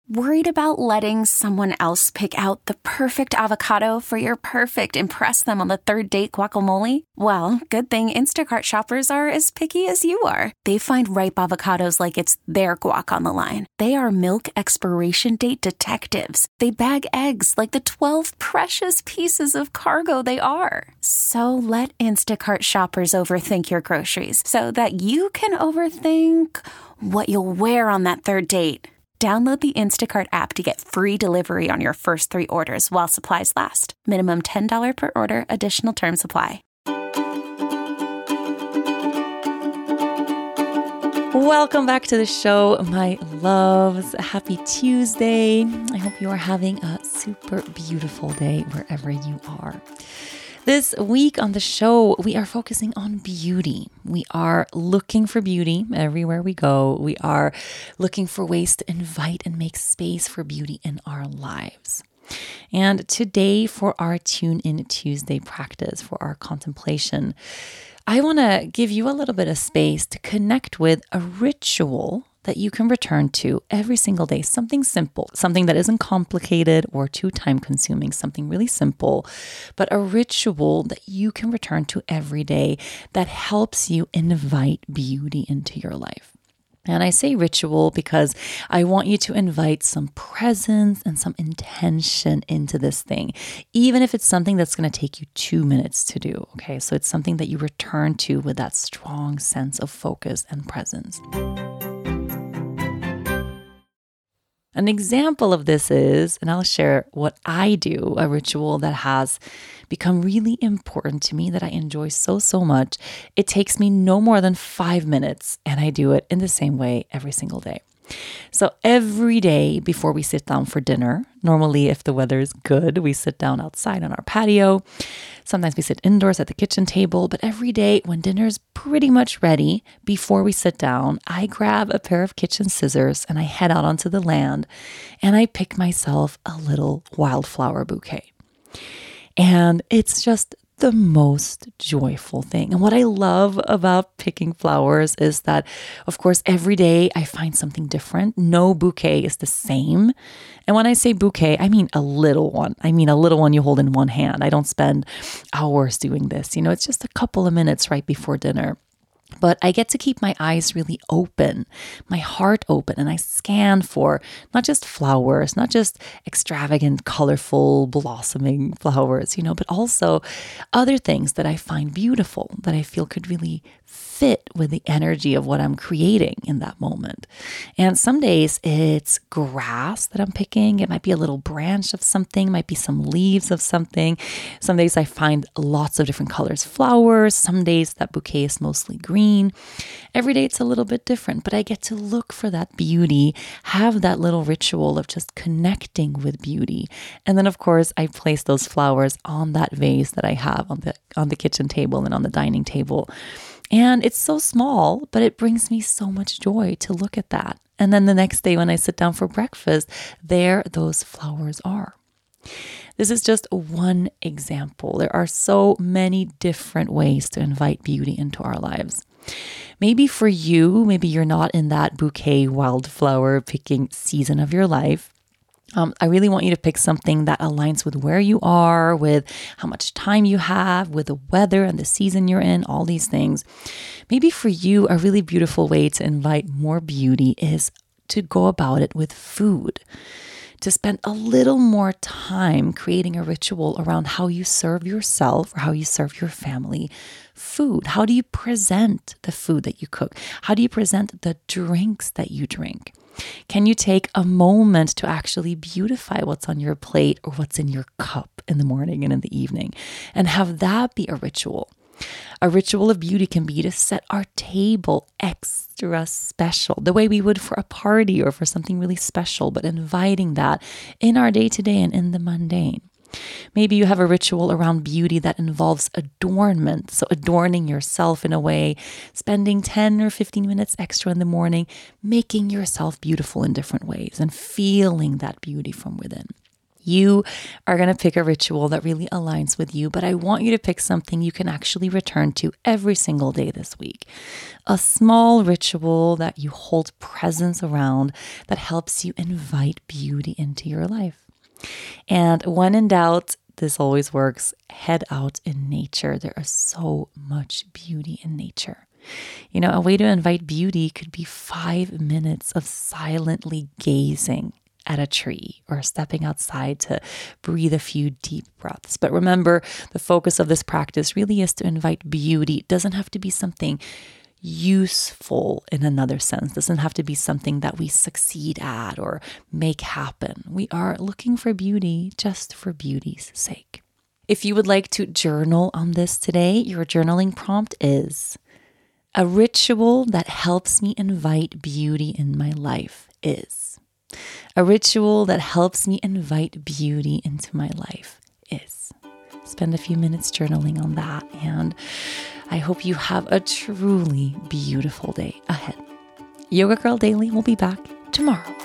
Worried about letting someone else pick out the perfect avocado for your perfect impress them on the third date guacamole? Well, good thing Instacart shoppers are as picky as you are. They find ripe avocados like it's their guac on the line. They are milk expiration date detectives. They bag eggs like the 12 precious pieces of cargo they are. So let Instacart shoppers overthink your groceries so that you can overthink what you'll wear on that third date. Download the Instacart app to get free delivery on your first 3 orders while supplies last. Minimum $10 per order. Additional terms apply. Welcome back to the show, my loves. Happy Tuesday. I hope you are having a super beautiful day wherever you are. This week on the show, we are focusing on beauty. We are looking for beauty everywhere we go. We are looking for ways to invite and make space for beauty in our lives. And today, for our Tune In Tuesday practice, for our contemplation, I want to give you a little bit of space to connect with a ritual that you can return to every single day. Something simple, something that isn't complicated or too time consuming, something really simple, but a ritual that you can return to every day that helps you invite beauty into your life. And I say ritual because I want you to invite some presence and some intention into this thing, even if it's something that's going to take you 2 minutes to do. Okay, so it's something that you return to with that strong sense of focus and presence. An example of this is, and I'll share what I do, a ritual that has become really important to me that I enjoy so much. It takes me no more than 5 minutes, and I do it in the same way every single day. So every day before we sit down for dinner, normally if the weather is good, we sit down outside on our patio. Sometimes we sit indoors at the kitchen table, but every day when dinner is pretty much ready, before we sit down, I grab a pair of kitchen scissors and I head out onto the land and I pick myself a little wildflower bouquet. And it's just the most joyful thing. And what I love about picking flowers is that, of course, every day I find something different. No bouquet is the same. And when I say bouquet, I mean a little one. I mean a little one you hold in one hand. I don't spend hours doing this. It's just a couple of minutes right before dinner. But I get to keep my eyes really open, my heart open, and I scan for not just flowers, not just extravagant, colorful, blossoming flowers, but also other things that I find beautiful, that I feel could really fit with the energy of what I'm creating in that moment. And some days it's grass that I'm picking. It might be a little branch of something, might be some leaves of something. Some days I find lots of different colors, flowers. Some days that bouquet is mostly green. Every day it's a little bit different, but I get to look for that beauty, have that little ritual of just connecting with beauty. And then of course I place those flowers on that vase that I have on the kitchen table and on the dining table. And it's so small, but it brings me so much joy to look at that. And then the next day when I sit down for breakfast, there those flowers are. This is just one example. There are so many different ways to invite beauty into our lives. Maybe for you, maybe you're not in that bouquet wildflower picking season of your life. I really want you to pick something that aligns with where you are, with how much time you have, with the weather and the season you're in, all these things. Maybe for you, a really beautiful way to invite more beauty is to go about it with food. To spend a little more time creating a ritual around how you serve yourself or how you serve your family food. How do you present the food that you cook? How do you present the drinks that you drink? Can you take a moment to actually beautify what's on your plate or what's in your cup in the morning and in the evening and have that be a ritual? A ritual of beauty can be to set our table extra special, the way we would for a party or for something really special, but inviting that in our day-to-day and in the mundane. Maybe you have a ritual around beauty that involves adornment, so adorning yourself in a way, spending 10 or 15 minutes extra in the morning, making yourself beautiful in different ways and feeling that beauty from within. You are going to pick a ritual that really aligns with you, but I want you to pick something you can actually return to every single day this week. A small ritual that you hold presence around that helps you invite beauty into your life. And when in doubt, this always works, head out in nature. There is so much beauty in nature. You know, a way to invite beauty could be 5 minutes of silently gazing at a tree or stepping outside to breathe a few deep breaths. But remember, the focus of this practice really is to invite beauty. It doesn't have to be something useful in another sense. It doesn't have to be something that we succeed at or make happen. We are looking for beauty just for beauty's sake. If you would like to journal on this today, your journaling prompt is: a ritual that helps me invite beauty in my life is. A ritual that helps me invite beauty into my life is. Spend a few minutes journaling on that, and I hope you have a truly beautiful day ahead. Yoga Girl Daily will be back tomorrow.